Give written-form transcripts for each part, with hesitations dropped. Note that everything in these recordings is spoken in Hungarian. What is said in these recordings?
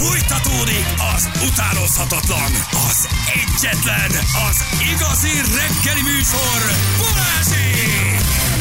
Fújtatódik az utánozhatatlan, az egyetlen, az igazi reggeli műsor, Balázsék!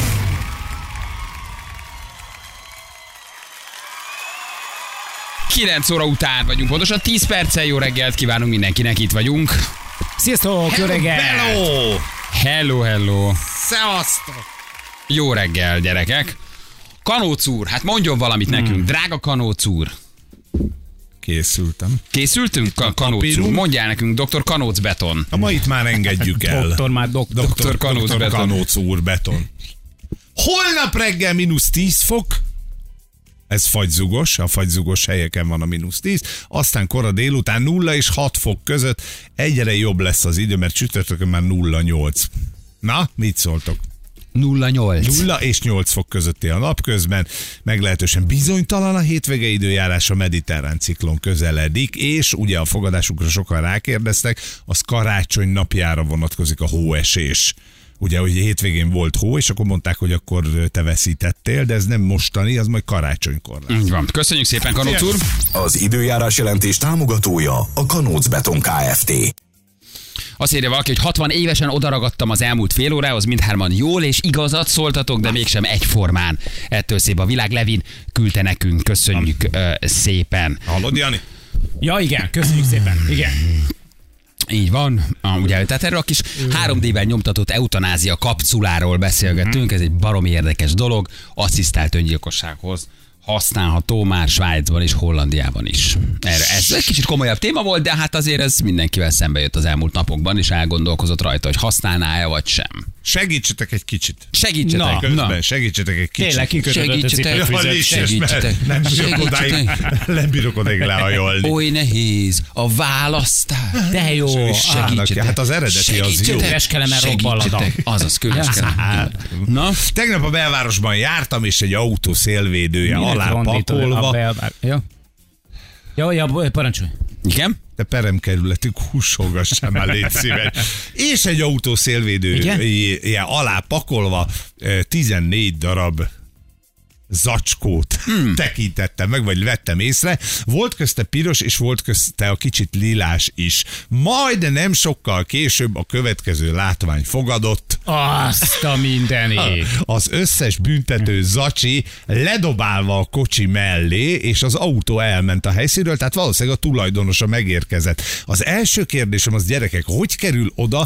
9 óra után vagyunk, pontosan 10 perccel. Jó reggelt kívánunk mindenkinek, itt vagyunk. Sziasztok, jó reggel! Hello! Hello. Szevasztok! Jó reggel, gyerekek. Kanóc úr, hát mondjon valamit nekünk, drága Kanóc úr. Készültem. Készültünk, Kanóc úr? Mondjál nekünk, dr. Kanóc Beton. A ma itt már engedjük el. Dr. Kanóc Beton. Kanóc úr Beton. Holnap reggel -10 fok. Ez fagyzugos, a fagyzugos helyeken van a -10. Aztán kora délután 0 és 6 fok között. Egyre jobb lesz az idő, mert csütörtökön már 0,8. Na, mit szóltok? 0,8. 0 és 8 fok közötti a napközben, meglehetősen bizonytalan a hétvége időjárás, a mediterrán ciklon közeledik, és ugye a fogadásukra sokan rákérdeztek, az karácsony napjára vonatkozik a hóesés. Ugye, hogy hétvégén volt hó, és akkor mondták, hogy akkor te veszítettél, de ez nem mostani, az majd karácsonykor lesz. Így van. Köszönjük szépen, Kanóc úr. Az időjárás jelentés támogatója a Kanóc Beton Kft. Azt írja valaki, hogy 60 évesen odaragadtam az elmúlt fél órához, mindhárman jól és igazat szóltatok, de mégsem egyformán. Ettől szép a világ. Levin küldte nekünk, köszönjük szépen. Hallod, Jani? Ja, igen, köszönjük szépen. Igen. Így van. Ugye, tehát erről a kis 3D-ben nyomtatott eutanázia kapszuláról beszélgettünk, ez egy baromi érdekes dolog, asszisztált öngyilkossághoz használható már Svájcban és Hollandiában is. Ez egy kicsit komolyabb téma volt, de hát azért ez mindenkivel szembe jött az elmúlt napokban, és elgondolkozott rajta, hogy használná-e vagy sem. Segítsetek egy kicsit. Segítsetek. Közben segítsetek egy kicsit. Tényleg kikötődött Nem bírok odáig lehajolni. Oly nehéz a választás. De jó. Segítsetek. Hát az eredeti az jó. Keskelemen rockballada. Azaz, köveskelemen. Na? Tegnap a belvárosban jártam, és egy autó szélvédője alá pakolva. Ja, parancsolj. Igen? De peremkerületük húsolgassam már, légy szíves. És egy autó szélvédője alá pakolva 14 darab zacskót tekintettem meg, vagy vettem észre. Volt közte piros, és volt közte a kicsit lilás is. Majd nem sokkal később a következő látvány fogadott. Azt a mindenit. Az összes büntető zacsi ledobálva a kocsi mellé, és az autó elment a helyszínről, tehát valószínűleg a tulajdonosa megérkezett. Az első kérdésem az, gyerekek, hogy kerül oda,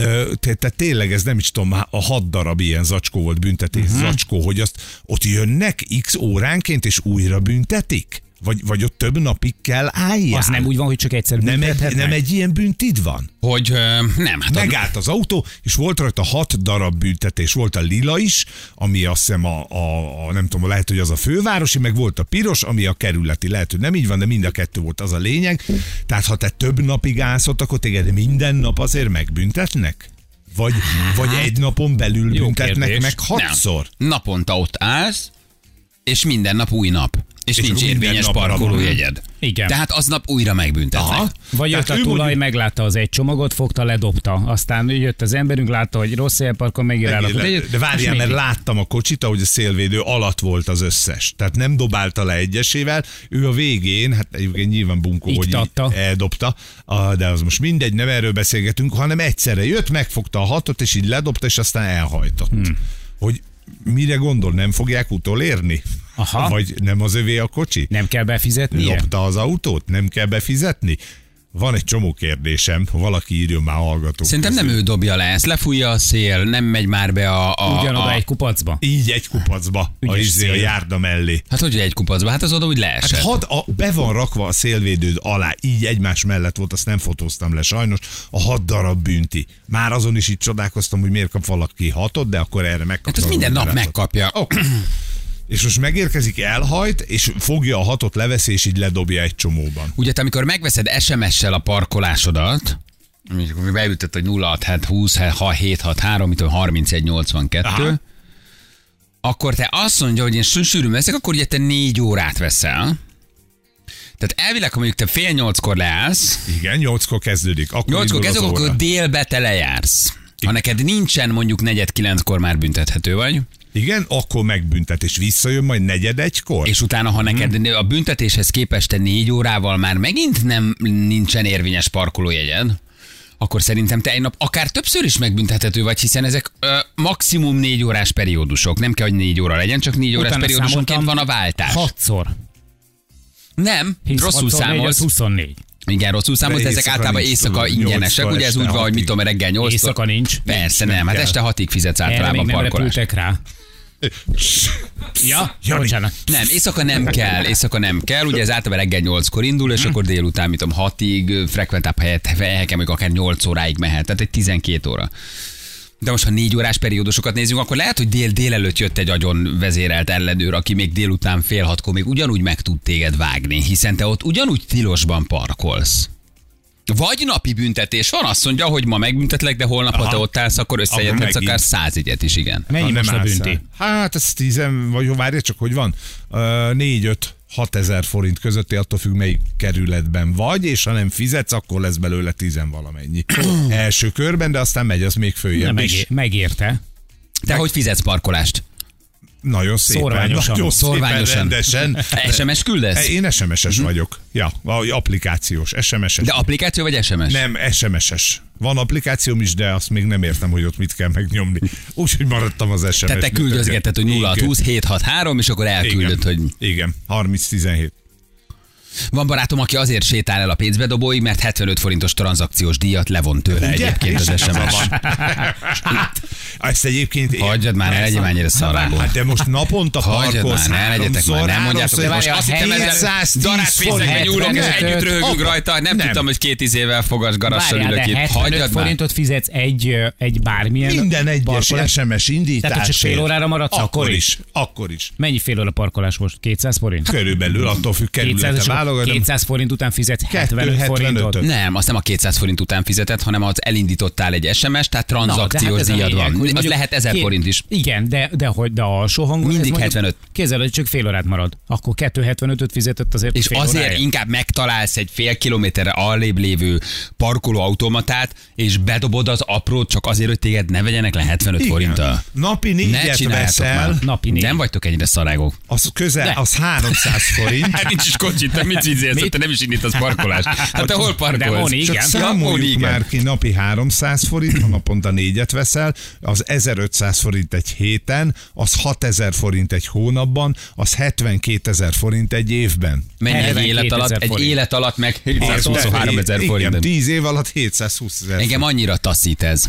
tehát tényleg ez nem is tudom, a 6 darab ilyen zacskó volt, büntetés zacskó, hogy azt ott jönnek x óránként, és újra büntetik? Vagy ott több napig kell álljál? Az nem úgy van, hogy csak egyszer büntethetnek? Nem egy ilyen büntid van? Hogy nem. Hát megállt az autó, és volt rajta 6 darab büntetés. Volt a lila is, ami azt hiszem nem tudom, lehet, hogy az a fővárosi, meg volt a piros, ami a kerületi. Lehet, hogy nem így van, de mind a kettő volt, az a lényeg. Tehát ha te több napig állsz ott, akkor téged minden nap azért megbüntetnek? Vagy egy napon belül büntetnek meg 6-szor? Naponta ott állsz, és minden nap új nap. És nincs érvényes parkolójegyed. Igen. Tehát aznap újra megbüntetnek. Vagy jött a tulaj, meglátta az egy csomagot, fogta, ledobta. Aztán jött az emberünk, látta, hogy rossz helyen parkol, megírálott. De várjál, mert láttam a kocsit, ahogy a szélvédő alatt volt az összes. Tehát nem dobálta le egyesével. Ő a végén, hát egyébként nyilván bunkó, hogy eldobta, de az most mindegy, nem erről beszélgetünk, hanem egyszerre jött, megfogta a 6-ot, és így ledobta, és aztán elhajtott. Hogy mire gondol, nem fogják utolérni? Aha. Vagy nem az övé a kocsi? Nem kell befizetni? Lopta az autót? Nem kell befizetni? Van egy csomó kérdésem, valaki írjon már hallgatók. Szerintem nem ő dobja le, ezt lefújja a szél, nem megy már be ugyanoda egy kupacba. Így egy kupacba, a járda mellé. Hát hogy egy kupacba? Hát az oda úgy leesett. Hát be van rakva a szélvédőd alá, így egymás mellett volt, azt nem fotóztam le sajnos, a 6 darab bünti. Már azon is itt csodálkoztam, hogy miért kap valaki 6-ot, de akkor erre megkapja. Hát ezt minden nap megkapja. Okay. És most megérkezik, elhajt, és fogja a 6-ot, leveszi, és így ledobja egy csomóban. Ugye te, amikor megveszed SMS-sel a parkolásodat, amikor beütött, hogy 06 20 763, 31 82, akkor te azt mondja, hogy én sűrűn veszek, akkor ugye te 4 órát veszel. Tehát elvileg, ha mondjuk te 7:30 leállsz. Igen, 8-kor kezdődik. 8-kor kezdődik, akkor délbe te lejársz. Ha neked nincsen mondjuk 8:45 már büntethető vagy. Igen, akkor megbüntet, és visszajön majd 4:45-kor. És utána, ha neked a büntetéshez képest te 4 órával már megint nincsen érvényes parkolójegyen, akkor szerintem te egy nap akár többször is megbüntethető vagy, hiszen ezek maximum 4 órás periódusok. Nem kell, hogy 4 óra legyen, csak 4 órás periódusonként van a váltás. 6-szor. Nem, rosszul számolsz. 24. Igen, rosszul számolsz, de ezek általában éjszaka ingyenesek. Ugye ez úgy van, hogy mit tudom, reggel 8-tól. Éjszaka nincs. Persze nem, hát este 6-ig fizetsz Erre általában még nem parkolás. repültek rá. Ja, bocsánat. Nem, éjszaka nem kell, ugye ez általában reggel 8-kor indul, és akkor délután, mit tudom, 6-ig, frekventább helyeken még akár 8 óráig mehet, tehát egy 12 óra. De most, ha 4 órás periódusokat nézzünk, akkor lehet, hogy délelőtt jött egy agyon vezérelt ellenőr, aki még délután 5:30-kor még ugyanúgy meg tud téged vágni, hiszen te ott ugyanúgy tilosban parkolsz. Vagy napi büntetés van, azt mondja, hogy ma megbüntetlek, de holnap, ha te ott állsz, akkor összeérhetsz akár 100 jegyet is, igen. Mennyi most a bünti? Hát ez 10, vagy várj csak, hogy van. 4-5-6 ezer forint közötti, attól függ, melyik kerületben vagy, és ha nem fizetsz, akkor lesz belőle 10 valamennyi. Első körben, de aztán megy az még följebb is. Megérte. Te hogy fizetsz parkolást? Nagyon szépen. Szorványosan. Szorványosan. Rendesen. SMS küldesz? Én SMS-es vagyok. Ja, applikációs, SMS-es. De applikáció vagy SMS? Nem, SMS-es. Van applikációm is, de azt még nem értem, hogy ott mit kell megnyomni. Úgyhogy maradtam az SMS-ben. Tehát te küldözgeted, hogy 0620 763, és akkor elküldöd, hogy... Igen, 30-17. Van barátom, aki azért sétál el a pénzbedobóig, mert 75 forintos tranzakciós díjat levon tőle egyébként az SMS. Ezt egyébként... Hagyjad már, ne legyél már ennyire szarrából. Hát de most naponta parkolsz. Ne legyetek már, nem mondjátok, hogy most azt hittem, ezzel darátfészekbe nyúlunk, és együtt röhögünk rajta. Nem tudtam, hogy 2 izével fogas garassal ülök itt. 75 forintot fizetsz egy bármilyen minden egyes parkolás. SMS indításért. Tehát, hogy csak fél órára maradsz, akkor is? Akkor is. Mennyi fél óra parkolás most? 200 forint? Körülbelül, attól függ, kerülete válogatom. 200 forint után fizetsz 75 forintot? Nem, azt nem a 200 forint után fizetett, hanem az elindítottál egy SMS, tehát tranzakciós díjad van. Az lehet 1000 forint is. Igen, de alsó hangon. Mindig 75. Képzeld, hogy csak fél órát marad. Akkor 275-öt fizetett azért. És azért inkább megtalálsz egy fél kilométerre arrébb lévő parkolóautomatát, és bedobod az aprót csak azért, hogy téged ne vegyenek le 75 forinttal. Napi Ne 4-et csináljátok veszel. már. Napi 4. Nem vagytok ennyire szarágok. Az közel, az 300 forint. Hát nincs is kocsit, te mit vigyél, te nem is indítasz parkolást. Hát te hol parkolsz? De hon, Csak igen. számoljuk már ki napi 300 forint, ha naponta 4-et veszel, az 1500 forint egy héten, az 6000 forint egy hónapban, az 72 000 forint egy évben. Mennyi egy élet alatt? Egy élet alatt meg 723 000 forint. Igen, 10 év alatt 720 000 Engem annyira taszít ez.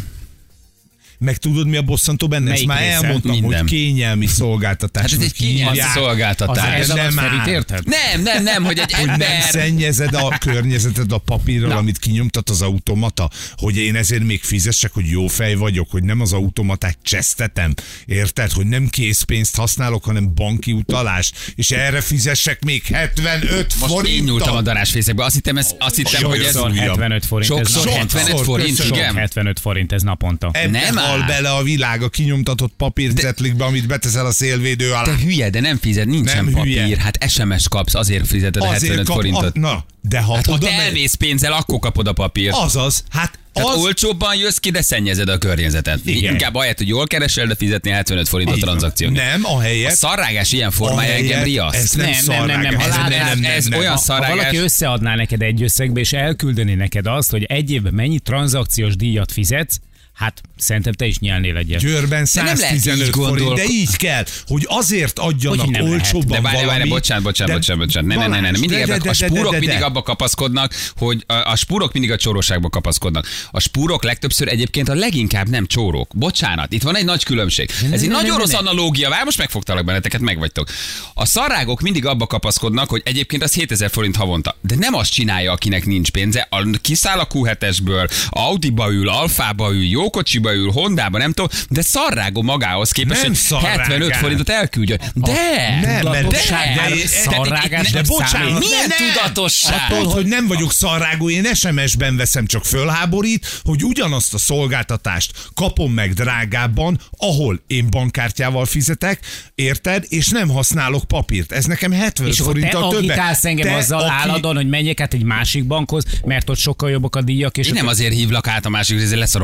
Meg tudod, mi a bosszantó benne? Ezt Melyik már része? elmondtam, Minden. hogy kényelmi szolgáltatás. Hát ez egy kényelmi szolgáltatás. Az nem Ferit áll. érted? Nem, hogy egy Hogy nem ember... szennyezed a környezeted a papírral, amit kinyomtat az automata, hogy én ezért még fizessek, hogy jó fej vagyok, hogy nem az automatát csesztetem, érted? Hogy nem készpénzt használok, hanem banki utalás, és erre fizessek még 75 Most én forintot. nyúltam a darásfészekbe. Azt hittem, hogy ez... Sokszor 75 forint. Sokszor ez 75 forint, Sok igen. 75 forint ez naponta. Ebben Nem hal áll. bele a világ a kinyomtatott papírcetlikbe, amit beteszel a szélvédő alá. Te hülye, de nem fizet, nincsen Nem papír. hülye. Hát SMS kapsz, azért fizeted a 75 forintot. Na, de ha Hát ha oda te megy- elmész pénzzel, akkor kapod a papírt. Azaz, hát Tehát az... olcsóbban jössz ki, de szennyezed a környezetet. Igen. Inkább ahelyett, hogy jól keresel, de fizetni 75 forint a Így van. tranzakció. Nem, A ahelyett... szarrágás ilyen formája engem Ez riaszt. nem szarrágás. Ha Ez látnád, ez olyan Ha szarrágás. valaki összeadná neked egy összegbe, és elküldeni neked azt, hogy egy évben mennyi tranzakciós díjat fizetsz, hát szerintem te is nyelnél egyet. Győrben De nem lehet így 115 forint, gondolkodni. de így kell, hogy azért adjanak Hogy nem lehet. olcsóbban De várj, valamit. bocsánat. Nem. Mindig a spúrok mindig abba kapaszkodnak, hogy a spúrok mindig a csóróságba kapaszkodnak. A spúrok legtöbbször egyébként a leginkább nem csórók. Bocsánat, itt van egy nagy különbség. Ez egy nagyon rossz analógia, vár, most megfogtalak benneteket, megvagytok. A szarrágok mindig abba kapaszkodnak, hogy egyébként az 7000 forint havonta. De nem azt csinálja, akinek nincs pénze. Kiszáll a Q7-esből, Audiba ül, Alfába ül, jó kocsiba ül, Hondába, nem tudom, de szarrágó magához képest, Nem hogy szarrágás. 75 forintot elküldjön. De! Nem, mert Szarrágás, de bocsánat, milyen nem. tudatosság? Attól, hogy nem vagyok szarrágó, én SMS-ben veszem, csak fölháborít, hogy ugyanazt a szolgáltatást kapom meg drágábban, ahol én bankkártyával fizetek, érted, és nem használok papírt. Ez nekem 70 És akkor te forinttal többet. agitálsz engem azzal állandóan, hogy menjek át egy másik bankhoz, mert ott sokkal jobbak a díjak. És Én nem azért hívlak át a másik részre, leszarom a díjaidat.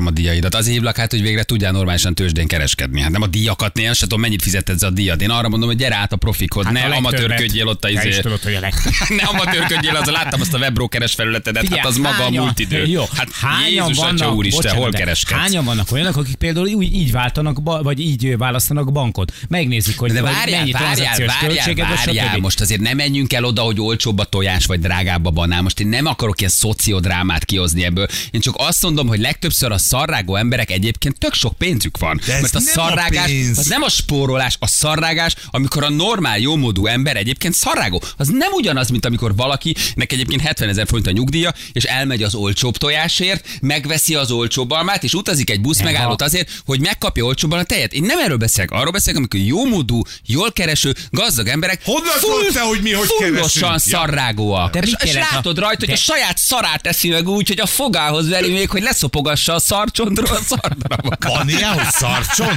Tehát azért hívlak hát, hogy végre tudjál normálisan tőzsdén kereskedni. Hát nem a díjakat nél, se tudom, mennyit fizetett a díjat. Én arra mondom, hogy gyere át a profikhoz, Hát ne amatőrködjél ott a Te is izé. tudod, hogy a Ne amatőrködjél, az láttam azt a webbrokeres felületedet, hát az maga a multidő. Jó, Hát hányan Jézus Atya vannak, úristen, bocsánat, hol de kereskedsz? hányan vannak olyanok, akik például így váltanak, vagy így választanak bankot? Megnézik, hogy De hogy várjál, mennyi tranzakciós költséget, vagy várjál, stb. most azért nem menjünk el oda, hogy olcsóbb a tojás, vagy drágább a banán. Most én nem akarok ilyen szociodrámát kihozni ebből. Én csak azt mondom, hogy legtöbbször a szarrágó emberek egyébként tök sok pénzük van. De ez mert a nem a szarrágás, pénz. az nem a spórolás, a szarrágás, amikor a normál, jómódú ember egyébként szarrágó. Az nem ugyanaz, mint amikor valakinek egyébként 70 000 forint a nyugdíja, és elmegy az olcsóbb tojásért, megveszi az olcsóbb almát, és utazik egy buszmegállót azért, hogy megkapja olcsóbban a tejet. Én nem erről beszélek, arról beszélek, amikor jómódú, jól kereső, gazdag emberek Honnan tudod te, hogy mi hogy fullosan keresünk? szarrágóak. De mit És jelent látod rajta, hogy a saját szarát teszi meg úgy, hogy a fogához veri még, hogy leszopogassa a szarcsontról a szardarabokat. Van ilyen, hogy szarcsont?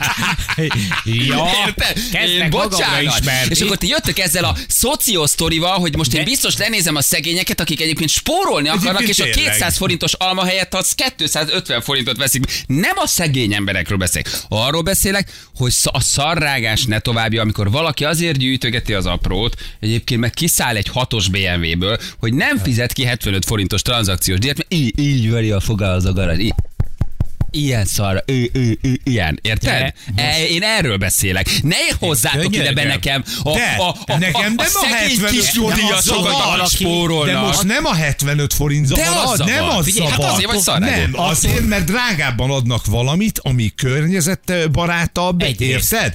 Ja, Érted? kezdtek magamra ismerni. És akkor ti jöttök ezzel a szociosztorival, hogy most én biztos lenézem a szegényeket, akik egyébként spórolni akarnak, és a tényleg. 200 forintos alma helyett az 250 forintot veszik. Nem a szegény emberekről beszélek. Arról beszélek, hogy a szarrágás ne továbbja, amikor valaki azért gyűjtögeti az aprót, egyébként meg kiszáll egy 6-os BMW-ből, hogy nem fizet ki 75 forintos tranzakciós díjat, mert így veri a fogához a garázs. Ilyen szar, ilyen, érted? Én erről beszélek. Ne hozzátok ide be nekem nekem nem a szegény 75 kisnyugdíjasokat, forint akik spórolnak. De most nem a 75 forint De zavar, az nem zavar. az Figyelj, hát zavar. azért vagy szarrágó. Nem, azért, mert drágábban adnak valamit, ami környezetbarátabb, Egyrészt. érted?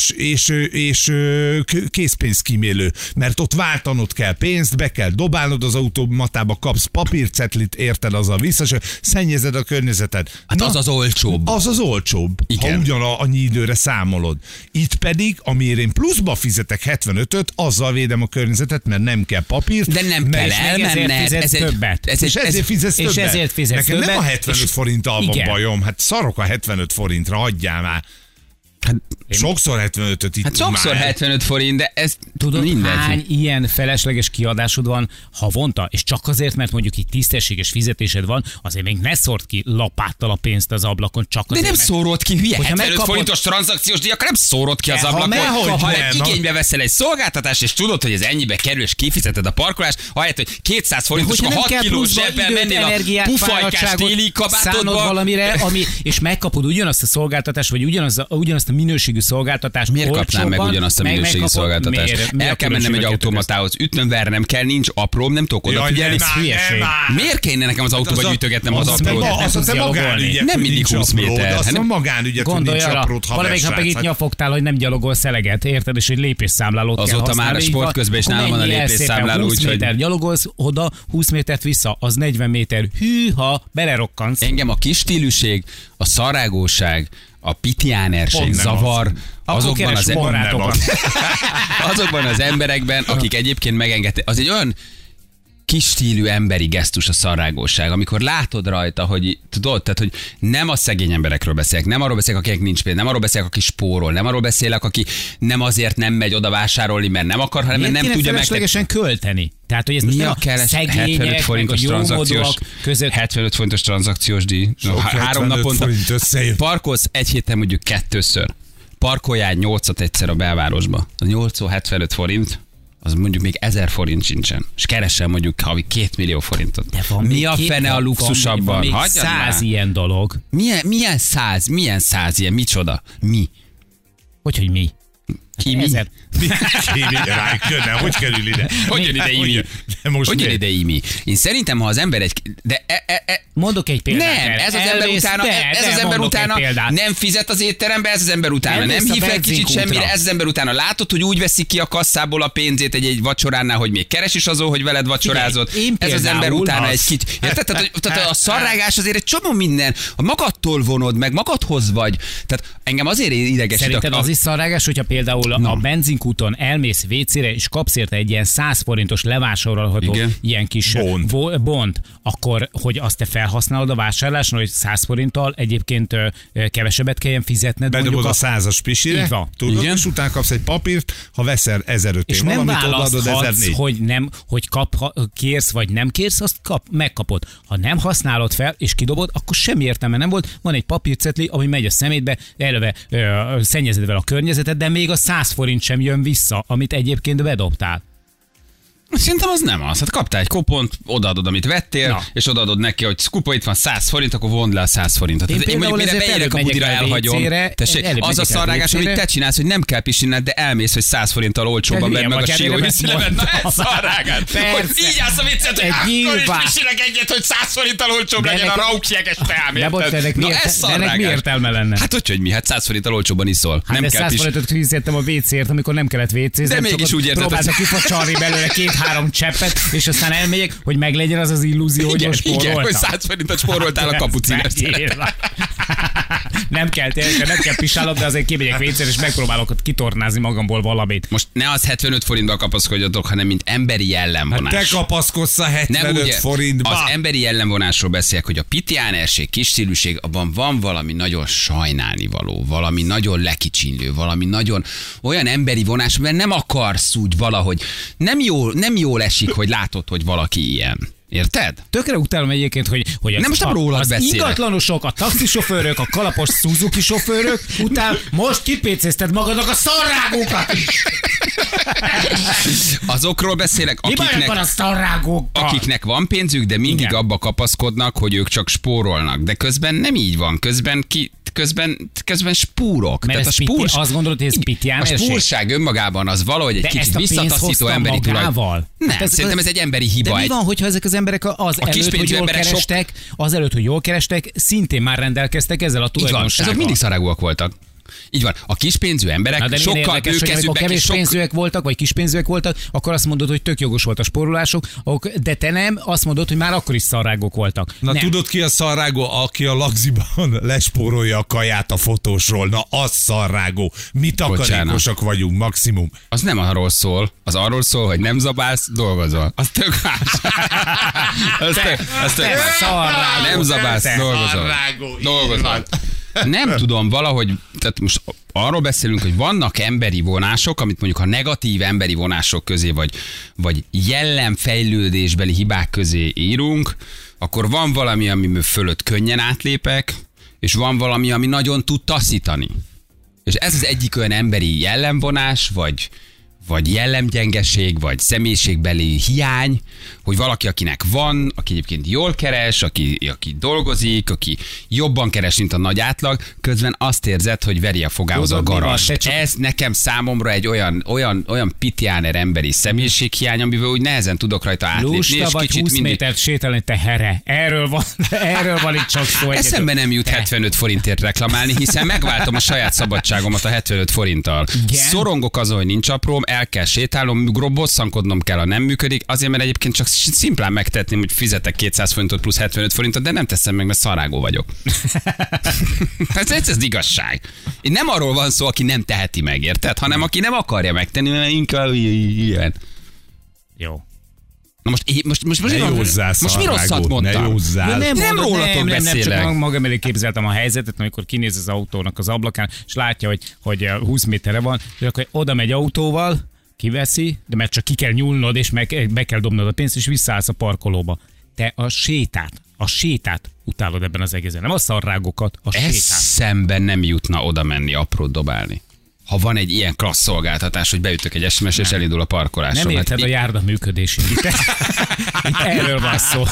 És készpénzkímélő. Mert ott váltanod kell pénzt, be kell dobálnod az automatába, kapsz papírcetlit, érted, az a vissza, szennyezed a környezeted. Hát az az olcsóbb. Az az olcsóbb, Igen. ha annyi időre számolod. Itt pedig, amiért én pluszba fizetek 75-öt, azzal védem a környezetet, mert nem kell papírt. De nem mert kell ezért elmenned. fizetsz többet. és ezért fizetsz és többet. ezért fizetsz Nekem nem a többet, 75 és- forinttal van igen. bajom, hát szarok a 75 forintra, hagyjál már. Sokszor 75-öt itt Hát sokszor már. 75 forint, de ez Tudod, mindegy. hány ilyen felesleges kiadásod van havonta, és csak azért, mert mondjuk így tisztességes fizetésed van, azért még ne szórd ki lapáttal a pénzt az ablakon, csak De azért, nem mert... szórod ki, hülye, Hogyha 75 megkapod- forintos tranzakciós díjak, nem szórod ki az Ha ablakon, megkapod- hanem nem. igénybe veszel egy szolgáltatást, és tudod, hogy ez ennyibe kerül, és kifizeted a parkolást, ahelyett, hogy 200 forintos, hogyha a nem 6 kell kilós pluszba zsebbel időt, mennél a energiát, pufajkás fáradtságot téli szánod kabátodba. valamire, és megkapod ugyanazt a szolgáltatást, vagy ugyanazt a minőségű szolgáltatást. Miért kapnám meg olcsóbban, ugyanazt a minőségi megkapod- szolgáltatást? Miért? Mi a El kell mennem különbség egy a kettő között? automatához, ütnöm, vernem kell, nincs apróm, nem tudok Jaj, odafigyelni. nem áll, hülyeség. nem áll. Miért kéne nekem az autóba Az a- gyűjtögetnem az az aprót? meg- Nem Az tudsz a te gyalogolni. magánügyed, Nem hogy mindig nincs 20 apród. méter. Azt a Nem- magánügyed, hogy nincs Gondolj arra, apród, valamelyik napig itt haversrác. nyafogtál, hogy nem gyalogolsz eleget, érted? És hogy lépésszámlálót kell Azóta már a használni. sport Így közben is akkor nálam van a menjél lépésszámláló, szépen, 20 úgyhogy- méter gyalogolsz oda, 20 métert vissza, az 40 méter. Hűha, belerokkansz. Engem a kis stíluség, a szarágóság, a pitiánerség Pont nem zavar Akkor azokban keres az, barátokat. azokban az emberekben, akik egyébként megengedték. Az egy olyan kis stílű emberi gesztus a szarrágóság, amikor látod rajta, hogy tudod, tehát, hogy nem a szegény emberekről beszélek, nem arról beszélek, akinek nincs pénz, nem arról beszélek, aki spórol, nem arról beszélek, aki nem azért nem megy oda vásárolni, mert nem akar, hanem mert Miért nem kéne tudja feleslegesen költeni? Tehát, hogy ez most Mi nem a a keres 75 szegények, meg a forintos tranzakciós jómódúak között. 75 forintos tranzakciós díj. Sok 3 75 naponta forint összejön. parkolsz egy héten mondjuk 2-ször. Parkoljál 8-at egyszer a belvárosba. A 8-75 forint, az mondjuk még 1000 forint sincsen. És keresel mondjuk havi 2 millió forintot. De van Mi még a fene a luxusabban? Van még Hagyjad 100 már. ilyen dolog. Milyen 100 ilyen? Micsoda? Mi? Hogy mi? Ki mi? 1000. Rájönne, hogy kerül ide? Hogy jön ide Imi? De most Hogy jön miért? ide Imi? Én szerintem, ha az ember egy... De Mondok egy példát. nem, ez az ember Elmész, utána, de ez az ember mondok egy utána példát. nem fizet az étterembe, ez az ember utána Elmész nem a hív fel kicsit benzinkútra. semmire, ez az ember utána látod, hogy úgy veszik ki a kasszából a pénzét egy vacsoránál, hogy még keres is azon, hogy veled vacsorázott. Figyelj, én Ez az ember például utána az- egy kicsit. Érted? Tehát a szarrágás azért egy csomó minden, a magadtól vonod meg, magadhoz vagy. Tehát engem azért idegesít. Szerinted az is szarrágás, hogyha például például a benzinkúton elmész WC-re, és kapsz érte egy ilyen 100 forintos levásárolható ilyen kis bond, akkor, hogy azt te felhasználod a vásárláson, hogy 100 forinttal egyébként kevesebbet kelljen fizetned. Bedobod a 100-as pisire, tudod, és utána kapsz egy papírt, ha veszel 1500 és nem választhatsz, hogy kérsz vagy nem kérsz, azt megkapod. Ha nem használod fel és kidobod, akkor semmi értelme nem volt. Van egy papírcetli, ami megy a szemétbe, eleve szennyezed vele a környezetet, de még a 100 forint sem jön vissza, amit egyébként bedobtál. Szerintem az nem az. Hát kaptál egy kupont, odaadod, amit vettél, és odaadod neki, hogy kupa, itt van 100 forint, akkor vond le a 100 forintot. Én mondjuk mire beérek a budira elhagyom. Az a szarrágás, amit te csinálsz, hogy nem kell pisilned, de elmész, hogy 100 forinttal olcsóban vedd meg a sióvízlevet. Na ez szarrágás. Hogy így állsz a viccet, hogy akkor is pisilek egyet, hogy 100 forinttal olcsóbb legyen a raukjeges teám. Na ez szarrágás. Mi értelme lenne? Hát hogy mi? Hát 100 forinttal olcsóbban iszol. Nem kell 100 forintot fizettem a WC-ért, amikor nem kellett WC-zni. De mégis úgy érted, próbáltak kifacsarni belőle 2-3 cseppet, és aztán elmegyek, hogy meglegyen az az illúzió, hogy most spóroltam. Igen, hogy 100 forintot spóroltál a kapuciner szeretet. Nem kell pisálnom, de azért kimegyek WC-re, és megpróbálok ott kitornázni magamból valamit. Most ne az 75 forintba kapaszkodjatok, hanem mint emberi jellemvonás. Hát te kapaszkodsz a 75 forintba. Az emberi jellemvonásról beszélek, hogy a pitiánerség, kisstíluség, abban van valami nagyon sajnálnivaló, valami nagyon lekicsinlő, valami nagyon olyan emberi vonás, mert nem akarsz úgy valahogy, nem jól esik, hogy látod, hogy valaki ilyen. Érted? Tökre utálom egyébként, hogy nem most rólad az beszélek. ingatlanosok, a taxisofőrök, a kalapos Suzuki sofőrök után most kipécézted magadnak a szarrágókat is. Azokról beszélek, akiknek van pénzük, de mindig abba kapaszkodnak, hogy ők csak spórolnak. De közben nem így van. Közben spúrok. Mert azt gondolod, hogy ez pitiánerség? A spúrság önmagában az valahogy egy kicsit visszataszító emberi tulajdon. Nem, szerintem ez egy emberi hiba. De mi van, hogyha ezek az emberek az előtt, hogy jól kerestek, szintén már rendelkeztek ezzel a tulajdonsággal? Ezek mindig szarágúak voltak. Így van. A kispénzű emberek sokkal bőkezűbbek. Kevés pénzűek voltak, vagy kispénzűek voltak, akkor azt mondod, hogy tök jogos volt a spórolások, de te nem, azt mondod, hogy már akkor is szarrágok voltak. Na nem. Tudod ki a szarrágó, aki a lagziban lespórolja a kaját a fotósról? Na az szarrágó. Mi takarékosak vagyunk, maximum. Az nem arról szól. Az arról szól, hogy nem zabálsz, dolgozol. Az tök más. Az tök más. Nem zabálsz, dolgozol. Nem tudom, valahogy, tehát most arról beszélünk, hogy vannak emberi vonások, amit mondjuk a negatív emberi vonások közé, vagy jellemfejlődésbeli hibák közé írunk, akkor van valami, ami fölött könnyen átlépek, és van valami, ami nagyon tud taszítani. És ez az egyik olyan emberi jellemvonás, vagy jellemgyengeség, vagy személyiségbeli hiány, hogy valaki, akinek van, aki egyébként jól keres, aki dolgozik, aki jobban keres, mint a nagy átlag, közben azt érzed, hogy veri a fogához a garast. Ez nekem számomra egy olyan pitiáner emberi személyiséghiány, amivel úgy nehezen tudok rajta átlépni. Lusta és vagy kicsit 20 métert sétálni, te here. Erről van itt csak szó. Eszembe nem jut 75 forintért reklamálni, hiszen megváltom a saját szabadságomat a 75 forinttal. Igen? Szorongok azon, hogy nincs apróm, el kell sétálnom, bosszankodnom kell, ha nem működik, azért, mert egyébként csak szimplán megtetném, hogy fizetek 200 forintot plusz 75 forintot, de nem teszem meg, mert szarágó vagyok. ez igazság. Nem arról van szó, aki nem teheti meg, érted? Hanem aki nem akarja megtenni, mert inkább ilyen. Jó. Na most mi rosszat mondtam? Nem rólatok beszélek. Csak magam elé képzeltem a helyzetet, amikor kinéz az autónak az ablakán, és látja, hogy 20 méterre van, és akkor oda megy autóval, kiveszi, de mert csak ki kell nyúlnod, és be kell dobnod a pénzt, és visszaállsz a parkolóba. Te a sétát utálod ebben az egészen, nem a szarrágokat, a sétát. Szemben nem jutna oda menni, aprót dobálni. Ha van egy ilyen klassz szolgáltatás, hogy beütök egy SMS, és elindul a parkolásom. Nem érted a járda működését. Erről van szó.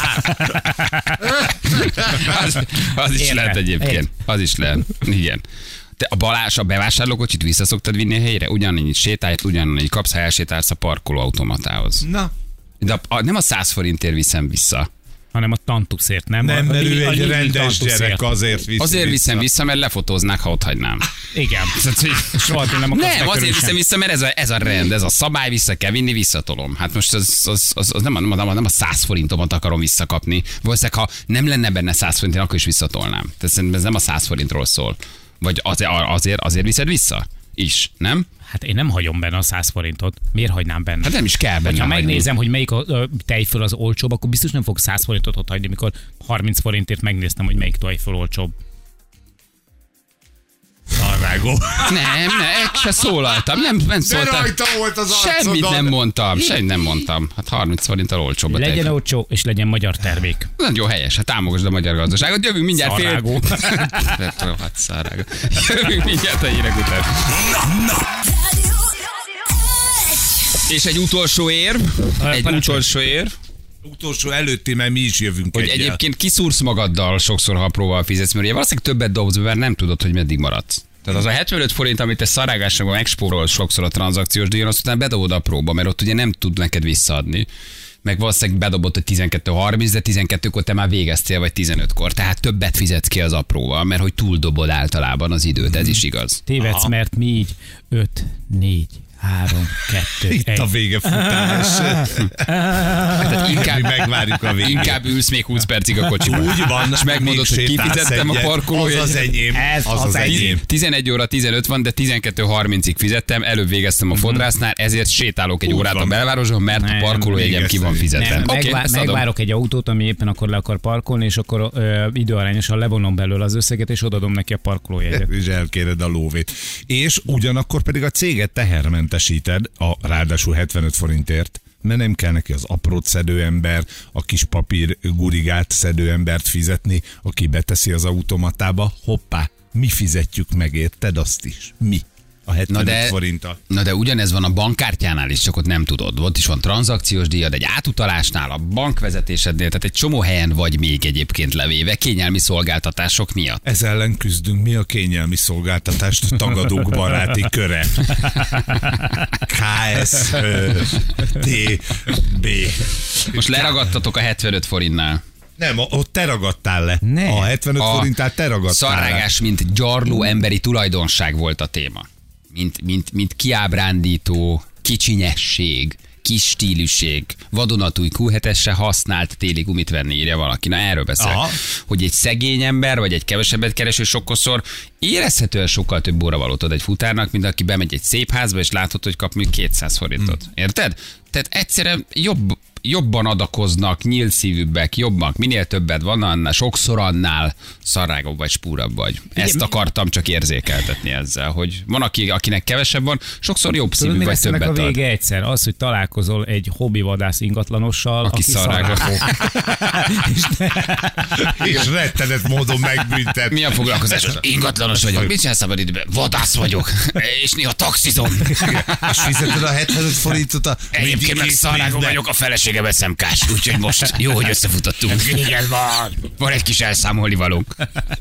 az is lehet egyébként. Az is lehet. Igen. Te a bevásárlókocsit vissza szoktad vinni a helyre? Ugyanannyit sétálj, ugyanannyit kapsz, ha elsétálsz a parkolóautomatához. Na. De nem a 100 forintért viszem vissza. Hanem a tantuszért, nem? Nem, mert ő egy rendes gyerek, azért viszem vissza, mert lefotóznák, ha ott hagynám. Igen. Nem, azért viszem vissza, mert ez a rend, ez a szabály, vissza kell vinni, visszatolom. Hát most az nem a 100 forintomat akarom visszakapni. Valószínűleg, ha nem lenne benne 100 forint, akkor is visszatolnám. Tehát szerintem ez nem a 100 forintról szól. Vagy azért viszed vissza? is, nem? Hát én nem hagyom benne a 100 forintot. Miért hagynám benne? Hát nem is kell benne. Ha hagyni. megnézem, hogy melyik a tejföl az olcsóbb, akkor biztos nem fog 100 forintot ott hagyni, mikor 30 forintért megnéztem, hogy melyik tejföl olcsóbb. Szarrágó. Nem, egy se szólaltam, nem szóltam. rajta volt az Semmit arcodon. semmit nem mondtam. Hát 30 forinttal olcsóbb a Legyen tejföl. olcsó, és legyen magyar termék. Nagyon helyes, hát támogasd a magyar gazdaságot. Jövünk mindjárt Szarrágó. Hát szarrágó. Jövünk mindjárt a hírek után. És egy utolsó érv. Utolsó előtti, mert mi is jövünk Hogy egyel. egyébként kiszúrsz magaddal sokszor, ha próbál fizetsz, mert ugye valószínűleg többet dobsz be, mert nem tudod, hogy meddig maradsz. Tehát az a 75 forint, amit te szarrágásnak megspórolsz sokszor a tranzakciós díjon, azt utána bedobod a próba, mert ott ugye nem tud neked visszaadni. Meg valószínűleg bedobott, hogy 12:30, de 12-kor te már végeztél, vagy 15-kor. Tehát többet fizetsz ki az apróval, mert hogy túldobod általában az időt, ez is igaz. Tévedsz, mert mi így 5, 4, 3, 2, 1. Itt a vége futás. Mi megvárjuk a végét. Inkább ülsz még 20 percig a kocsiban. Úgy van, és megmondod, hogy kifizettem a parkolójegyet. Az az enyém. Ez az enyém. 11 óra 15 van, de 12:30-ig fizettem, előbb végeztem a fodrásznál, ezért sétálok egy órát a van. belvárosban, mert a Nem, parkolójegyem ki van fizetve. Nem, Oké, ezt adom. megvárok egy autót, ami éppen akkor le akar parkolni, és akkor időarányosan levonom belőle az összeget, és odadom neki a parkolójegyet. És elkéred a lóvét. És ugyanakkor pedig a céget tehermentesíted, ráadásul 75 forintért, mert nem kell neki az aprót szedő ember, a kis papír gurigát szedő embert fizetni, aki beteszi az automatába. Hoppá, mi fizetjük meg, érted azt is? Mi? A 75 forinttal. Na de ugyanez van a bankkártyánál is, csak ott nem tudod. Ott is van tranzakciós díjad, egy átutalásnál, a bankvezetésednél, tehát egy csomó helyen vagy még egyébként levéve kényelmi szolgáltatások miatt. Ez ellen küzdünk. Mi a kényelmi szolgáltatást tagadók baráti köre? KSTB. Most leragadtatok a 75 forintnál. Nem, ott te ragadtál le. Ne. A 75 forintát te ragadtál Szarrágás, mint gyarló emberi tulajdonság volt a téma. Mint kiábrándító, kicsinyesség, kis stíluség, vadonatúj Q7-esre használt téli gumit venni, írja valaki. Na erről beszélek. Aha. Hogy egy szegény ember, vagy egy kevesebbet kereső sokszor érezhetően sokkal több óravalót ad egy futárnak, mint aki bemegy egy szép házba, és látod, hogy kap még 200 forintot. Érted? Tehát egyszerűen jobban adakoznak, nyílszívűbbek, jobbak, minél többet van, annál, sokszor annál szarrágabb vagy spúrabb vagy. Ezt akartam csak érzékeltetni ezzel, hogy van, akinek kevesebb van, sokszor jobb Tudod, szívű mi vagy lesz ennek többet a ad. vége egyszer? Az, hogy találkozol egy hobbivadász ingatlanossal, Aki szarrágó. És rettenet módon megbüntet. Mi a foglalkozás? Ingatlanos vagyok. Mit csinálsz szabad időben? Vadász vagyok. És néha taxizom. És fizeted a 75 forintot a... Egyébként meg szarrágó vagyok, a feleségem SMK-s, úgyhogy most jó, hogy összefutottunk. Igen, van egy kis elszámolni valónk.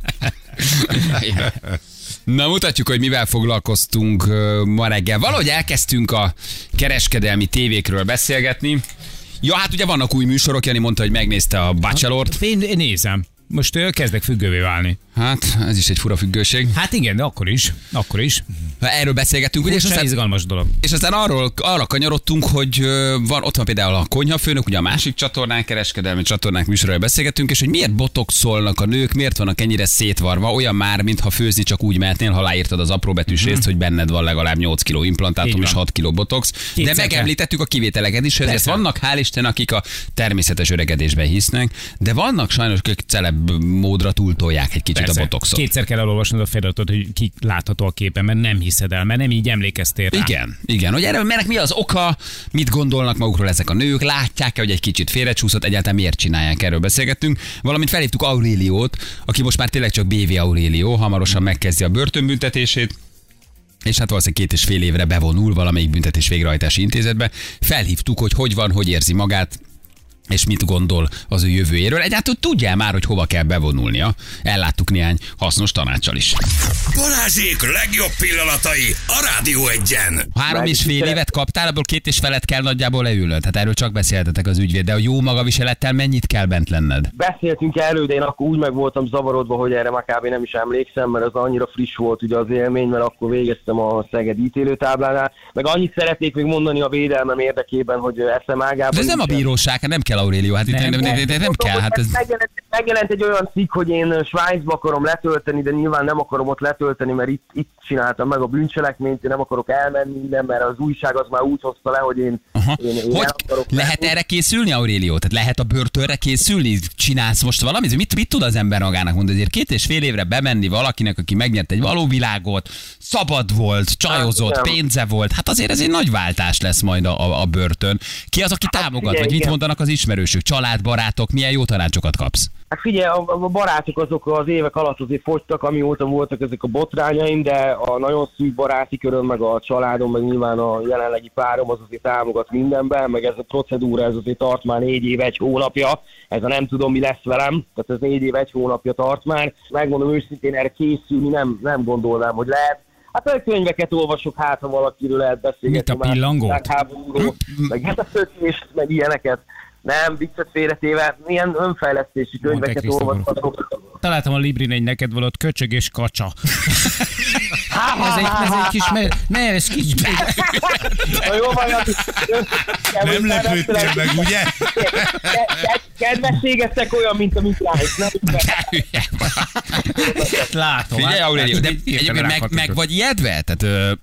Na, mutatjuk, hogy mivel foglalkoztunk ma reggel. Valahogy elkezdtünk a kereskedelmi tévékről beszélgetni. Ja, hát ugye vannak új műsorok, Jani mondta, hogy megnézte a Bachelort. Én nézem. Most kezdek függővé válni. Hát, ez is egy fura függőség. Hát igen, de akkor is. Erről beszélgettünk, ugye, és Furcsa, aztán, izgalmas dolog. és aztán arra kanyarodtunk, hogy ott van például a konyhafőnök, ugye a másik csatornán, kereskedelmi csatornák műsoráról beszélgettünk, és hogy miért botoxolnak a nők, miért vannak ennyire szétvarva, olyan már, mintha főzni csak úgy mehetnél, ha láírtad az apróbetűs részt, hogy benned van legalább 8 kg implantátum Így és van. 6 kg botox. De Kétszer megemlítettük a kivételeket is, ezért Persze. vannak, hál' Isten, akik a természetes öregedésben hisznek, de vannak sajnos, akik celeb módra túltolják egy kicsit Persze. a botoxot. Kétszer kell elolvasnod a feliratot, hogy ki látható a képen, mert nem hiszed el, mert nem így emlékeztél rá. Igen, hogy erre ennek mi az oka, mit gondolnak magukról ezek a nők, látják-e, hogy egy kicsit félrecsúszott, egyáltalán miért csinálják, erről beszélgettünk. Valamint felhívtuk Auréliót, aki most már tényleg csak BV Aurélió, hamarosan megkezdi a börtönbüntetését, és hát valószínűleg 2,5 évre bevonul valamelyik büntetés végrehajtási intézetbe. Felhívtuk, hogy van, hogy érzi magát, és mit gondol az ő jövőjéről. Egyáltalán tudjál már, hogy hova kell bevonulnia. Elláttuk néhány hasznos tanáccsal is. Balázsék legjobb pillanatai a Rádió 1-en. 3,5 évet kaptál, abból 2,5 kell nagyjából leülnöd. Hát erről csak beszéltetek az ügyvéd, de a jó magaviselettel mennyit kell bent lenned? Beszéltünk erről, de én akkor úgy meg voltam zavarodva, hogy erre már kb. Nem is emlékszem, mert az annyira friss volt ugye az élmény, mert akkor végeztem a Szeged ítélőtáblánál. Meg annyit szeretnék még mondani a védelmem érdekében, hogy eszem ágában. De ez nem a bíróság, hát nem kell Aurélió, hát itt nem kell. Hát ez... megjelent egy olyan cikk, hogy én Svájcba akarom letölteni, de nyilván nem akarom ott letölteni, mert itt csináltam meg a bűncselekményt, én nem akarok elmenni innen, mert az újság az már úgy hozta le, hogy én Hogy lehet erre készülni, Aurélio? Tehát lehet a börtönre készülni? Csinálsz most valamit? Mit tud az ember magának mondani? Azért 2,5 évre bemenni valakinek, aki megnyert egy valóvilágot, szabad volt, csajozott, pénze volt, hát azért ez egy nagy váltás lesz majd a börtön. Ki az, aki támogat? figyelj, Vagy mit igen. mondanak az ismerősök? Család, barátok, milyen jó tanácsokat kapsz? Hát figyelj, a barátok azok az évek alatt azért fogytak, amióta voltak ezek a botrányaim, de a nagyon szűk baráti köröm, meg a családom, meg nyilván a jelenlegi párom az azért támogat mindenben, meg ez a procedúra, ez azért tart már 4 év, 1 hónapja, ez a nem tudom mi lesz velem, tehát ez 4 év, 1 hónapja tart már. Megmondom őszintén, erre készülni nem gondolnám, hogy lehet. Hát a könyveket olvasok, hát ha valakiről lehet beszélgetni. Mint a pillangót? Háborúról, meg hetekötést, meg ilyeneket. Nem, viccet félretéve, milyen önfejlesztési könyveket olvashatok. Találtam a Librin egy neked valót köcsög és kacsa. ez egy kis... Ne, ez kis... Na jó van, Nem lepődtél meg, ugye? Kedvességetek olyan, mint a Miklós. Látom. Figyelj, Aurélio, de hirtelen egyébként meg vagy ijedve? Tehát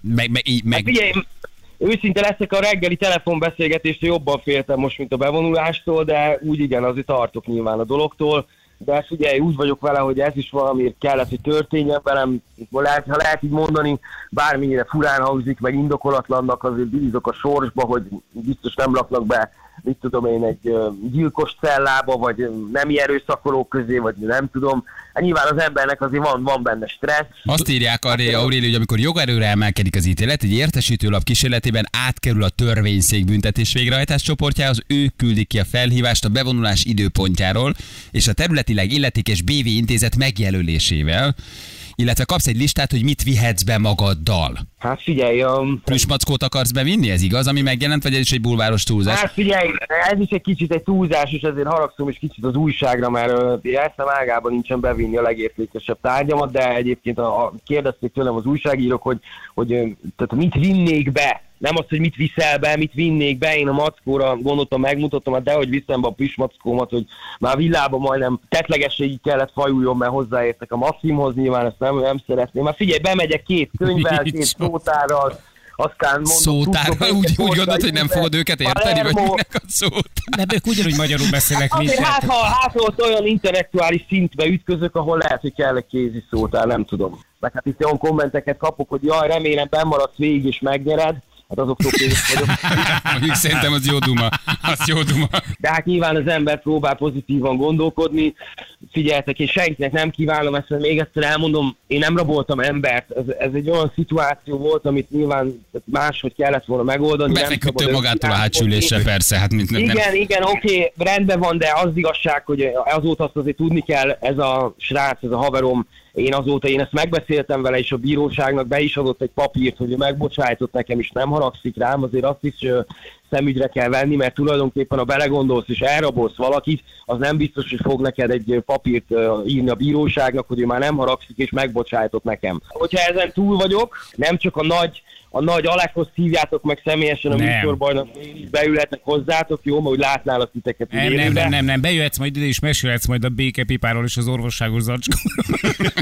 Hát figyelj, őszinte leszek, a reggeli telefonbeszélgetéstől jobban féltem most, mint a bevonulástól, de úgy igen, azért tartok nyilván a dologtól. De figyelj, úgy vagyok vele, hogy ez is valamiért kellett, hogy történjen velem. Ha lehet így mondani, bármennyire furán hangzik, meg indokolatlannak, azért bízok a sorsba, hogy biztos nem laknak be, mit tudom én, egy gyilkos cellába, vagy nemi erőszakolók közé, vagy nem tudom. Hát nyilván az embernek azért van benne stressz. azt írják arra, Aurélio, hogy amikor jogerőre emelkedik az ítélet, egy értesítőlap kísérletében átkerül a törvényszék büntetés végrehajtás csoportjához, ők küldik ki a felhívást a bevonulás időpontjáról, és a területileg illetékes BV intézet megjelölésével, illetve kapsz egy listát, hogy mit vihetsz be magaddal. Hát figyelj, Plüsmackót akarsz bevinni, ez igaz, ami megjelent, vagy ez is egy bulváros túlzás? hát figyelj, ez is egy kicsit egy túlzás, és ezért haragszom is kicsit az újságra, mert eszem ágában nincsen bevinni a legértékesebb tárgyamat, de egyébként kérdezték tőlem az újságírók, hogy tehát mit vinnék be. Nem az, hogy mit viszel be, mit vinnék be, én a mackóra gondoltam, megmutattam, hát dehogy viszem be a plüsmackómat, hogy már villában majdnem tetlegességig kellett fajuljon, mert hozzáértek a Maximhoz, nyilván ezt nem szeretném. Már figyelj, bemegyek 2 könyvvel, 2 szótárral, aztán mondom... Szótárral? Úgy gondolod, hogy nem fogod őket érteni, vagy minek a szót? De ők ugyanúgy magyarul beszélnek, mint azért hát ott olyan intellektuális szintbe ütközök, ahol lehet, hogy kell egy kézi szótár, nem tudom. Meg hát itt olyan kommenteket kapok, hogy jaj, remélem bennmaradsz végig és megnyered. Hát azoktól kész vagyok. Mondjuk szerintem az jó duma. Az jó duma. De hát nyilván az ember próbál pozitívan gondolkodni. Figyeljetek, én senkinek nem kívánom ezt, mert még egyszer elmondom, én nem raboltam embert. Ez egy olyan szituáció volt, amit nyilván máshogy kellett volna megoldani. Befeküdtél magától a hátsülésre, persze. Hát mint nem. Igen, oké, rendben van, de az igazság, hogy azóta azt azért tudni kell, ez a srác, ez a haverom, én ezt megbeszéltem vele, és a bíróságnak be is adott egy papírt, hogy ő megbocsájtott nekem, és nem haragszik rám, azért azt is szemügyre kell venni, mert tulajdonképpen ha belegondolsz és elrabolsz valakit, az nem biztos, hogy fog neked egy papírt írni a bíróságnak, hogy ő már nem haragszik és megbocsájtott nekem. Hogyha ezen túl vagyok, nem csak a nagy Alekhoz hívjátok meg személyesen a műsorban, beülhetnek hozzátok, jó, mert úgy látnálak titeket. Nem, bejöhetsz majd ide és mesélhetsz majd a békepipáról és az orvosságos zacskóról.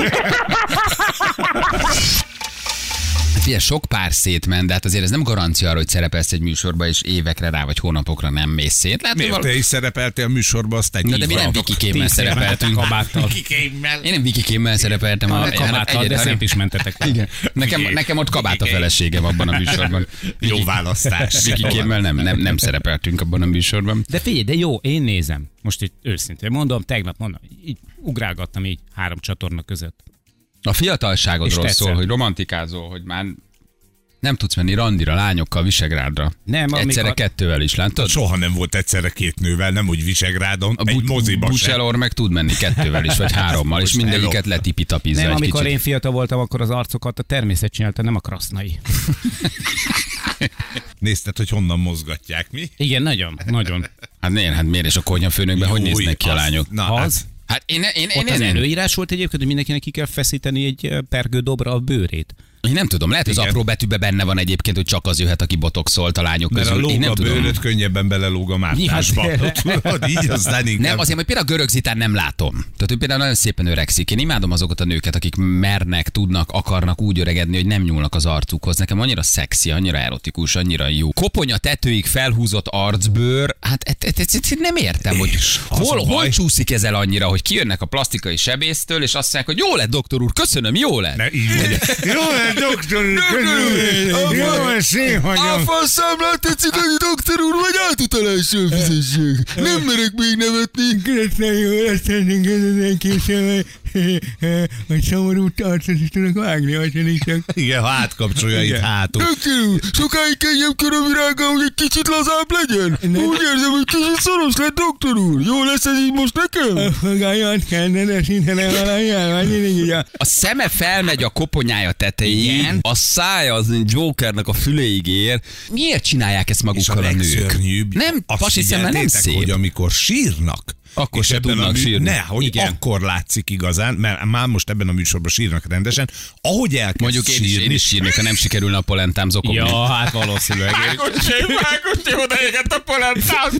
Hát ugye sok pár szétment, de hát azért ez nem garancia arra, hogy szerepelsz egy műsorba, és évekre rá vagy hónapokra nem mész szét. Lehet, miért te is szerepeltél a műsorba, azt egy de mi nem Vikikémmel szerepeltünk. Kabáttal. Én nem Vikikémmel szerepeltem. Kabáttal, de szép is mentetek. Igen. Nekem ott kabát a feleségem abban a műsorban. Jó választás. Vikikémmel nem szerepeltünk abban a műsorban. De figyelj, de jó, én nézem. Most itt őszintén mondom, tegnap így ugrálgattam így 3 csatorna között. A fiatalságodról szól, hogy romantikázol, hogy már nem tudsz menni randira, lányokkal, Visegrádra. Nem, egyszerre 2-vel is, látod? Soha nem volt egyszerre 2 nővel, nem úgy Visegrádon, egy moziban sem. Bucselor meg tud menni 2-vel is, vagy 3-mal, és mindegyiket letipitapizza Nem, egy amikor kicsit. én fiatal voltam, akkor az arcokat a természet csinálta, nem a krasznai. Nézted, hogy honnan mozgatják, mi? Igen, nagyon. Hát miért, és a konyhafőnökben hogy néznek ki a lányok? Na, Az? Hát én Ott az előírás volt egyébként, hogy mindenkinek ki kell feszíteni egy pergődobra a bőrét. Én nem tudom, lehet, hogy az Igen. apró betűben benne van egyébként, hogy csak az jöhet, aki botoxolt a lányok Mert a közül. Én lóg nem a tudom. bőröt könnyebben belelóg a mártásba. Tudod, így aztán inkább. Nem, azért, hogy például a görög Zitán nem látom. Tehát ő például nagyon szépen öregszik. Én imádom azokat a nőket, akik mernek, tudnak, akarnak úgy öregedni, hogy nem nyúlnak az arcukhoz. Nekem annyira szexi, annyira erotikus, annyira jó. Koponya tetőig felhúzott arcbőr, hát ezt nem értem, hogy hol baj. csúszik ezzel annyira, hogy kijönnek a plastikai sebésztől, és azt mondják, hogy jó lett, doktor úr, köszönöm, jó lett. Ne, így legyen. Jó, doktor, jó, szép vagyok. számlát tetszik, hogy doktor úr, vagy átutalással fizessék. Nem merek még nevetni. Köszönöm, jó lesz tennénk ezen később, hogy szomorú arcot is tudok vágni, hogy is csak. Igen, ha átkapcsolja itt hátul. Doktor úr, sokáig kelljen körövirága, hogy egy kicsit lazább legyen. Úgy érzem, hogy kicsit szoros lett, doktor úr. Jó lesz ez így most nekem? A fogályat kellene, de szinte nem valamilyen, vagy mindig így a... A szeme felmegy a koponyája tetejéig, a szája az Jokernek a füléig ér. Miért csinálják ezt És a magukkal a nők? legszörnyűbb, Nem, azt pasi szemmel nem figyeltétek, szép. hogy amikor sírnak, Akkor és se ebben tudnak sírni. Ne, hogy Igen. akkor látszik igazán, mert már most ebben a műsorban sírnak rendesen, ahogy elkezd Mondjuk én is sírnék, ha nem sikerülne a polentám zokogni. Ja, hát valószínűleg. Ágosi, odaégett a polentám.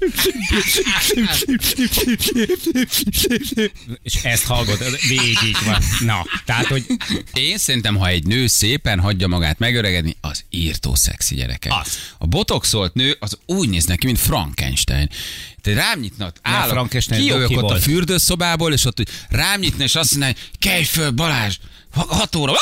És ezt hallgatod, végig van. Na, tehát, hogy Én szerintem, ha egy nő szépen hagyja magát megöregedni, az írtó szexi gyerekek. Az. A botoxolt nő az úgy néz neki, mint Frankenstein. Te rám nyitna, Frankenstein, kijövök Doki ott a volt. fürdőszobából, és ott rám nyitna, és azt mondaná, hogy kelj föl, Balázs, 6 óra.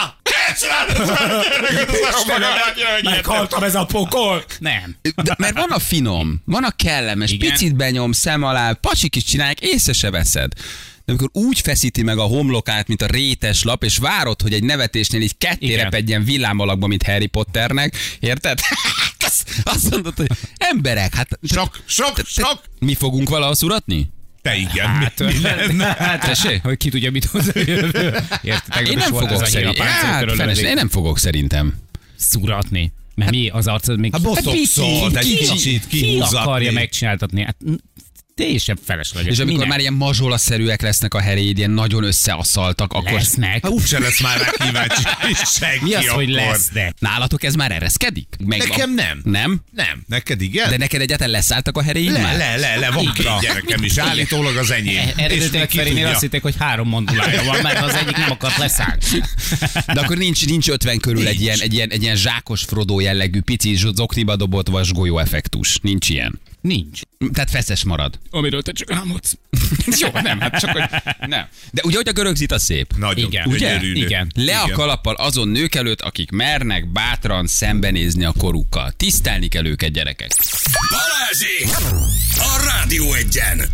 meghaltam ez a pokol. Nem. De, mert van a finom, van a kellemes, Igen. picit benyom, szem alá, pacsik is csinálják, észre se veszed. De amikor úgy feszíti meg a homlokát, mint a rétes lap, és várod, hogy egy nevetésnél így ketté Igen. repedjen villámalakba, mint Harry Potternek, érted? Azt mondod, hogy emberek, hát Sok. mi fogunk valaha szuratni? Te igen. Hát, mi lenne? Tessék? hogy ki tudja, mit hoz. Érted? Én nem fogok szerintem. Én nem fogok szerintem. Szuratni. Mert mi az arcod még... Hát botoxolt, egy kicsit Ki kihúzatni. akarja megcsináltatni? Hát teljesen felesleges. És amikor Minek? már ilyen mazsolaszerűek lesznek a heréd, ilyen nagyon összeasszaltak, akkor... Lesznek. Hát úgyse lesz már rá kíváncsi senki Mi az, akkor. hogy lesz, de? Nálatok ez már ereszkedik? Nekem nem. Nem? Nem. Neked igen? De neked egyáltalán leszálltak a heréid már? Le, van két gyerekem is, állítólag az enyém. És még Eredetileg ki Ferinél tudja. azt hitték, hogy 3 mondulája van, mert az egyik nem akart leszállni. De akkor nincs 50 körül egy ilyen zsákos Frodo jellegű, pici zokniba dobott vasgolyó effektus. Nincs ilyen. Nincs. Tehát feszes marad. Amiről te csak álmodsz. Jó, nem, hát csak hogy nem. De ugye, hogy a görög zita szép. Nagyon Igen. gyönyörű nő. Igen. Le a kalappal azon nők előtt, akik mernek bátran szembenézni a korukkal. Tisztelni kell őket, gyerekek. Balázsék! A Rádió Egyen!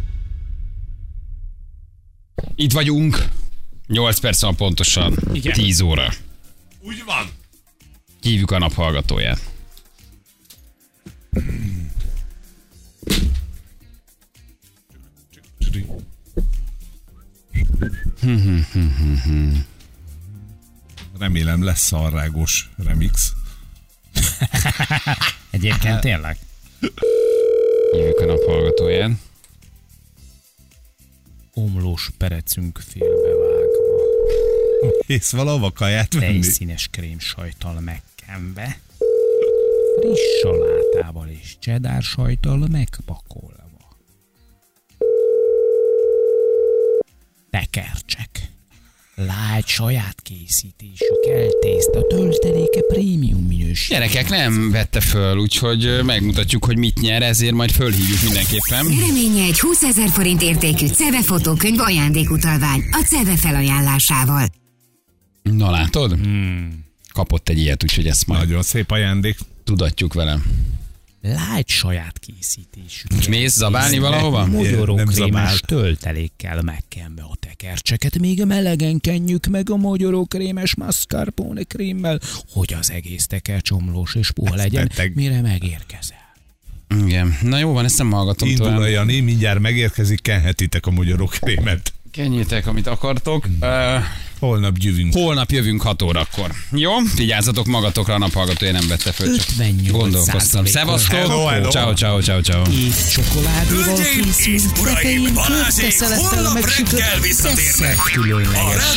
Itt vagyunk. 8 perc van pontosan. Igen. 10 óra. Úgy van. Hívjuk a naphallgatóját. Remélem lesz szarrágos remix. Egyébként tényleg. Hívjuk a naphallgatóját. Omlós perecünk félbevágva. Ész valahova kaját venni? Tejszínes krémsajttal megkenve. Friss salátával és cheddar sajttal megpakolva. Tekercsek. Lágy saját készítésű keltészta tölteléke prémium minőség. Gyerekek nem vette föl, úgyhogy megmutatjuk, hogy mit nyer, ezért majd fölhívjuk mindenképpen. Nyereménye egy 20 000 forint értékű CEVE fotókönyv ajándékutalvány a CEVE felajánlásával. Na látod? Kapott egy ilyet, úgyhogy ezt majd Nagyon szép ajándék. tudatjuk vele. Lágy saját készítésű. Mész zabálni valahova? Nem Mogyorókrémes zabál. töltelékkel megkenve a tekercseket, még a melegen kenjük meg a mogyorókrémes mascarpone krémmel, hogy az egész tekercsomlós és puha legyen, beteg. mire megérkezel. Igen. Na jó van, ezt nem hallgatom Indul a tovább. Jani, mindjárt megérkezik, kenhetitek a magyarokrémet. Kenjétek, amit akartok. Holnap gyűvünk. Holnap jövünk 6 órakor. Jó? Vigyázzatok magatokra, a naphallgatója nem vette föl, csak 58%. gondolkoztam. Szevasztok! Hello, hello. Ciao, ciao, ciao, ciao. És csokoládéval Hölgyeim és készült uraim, protein Balázsék körte szelettel holnap megsütött reggel visszatérnek. desszert különleges.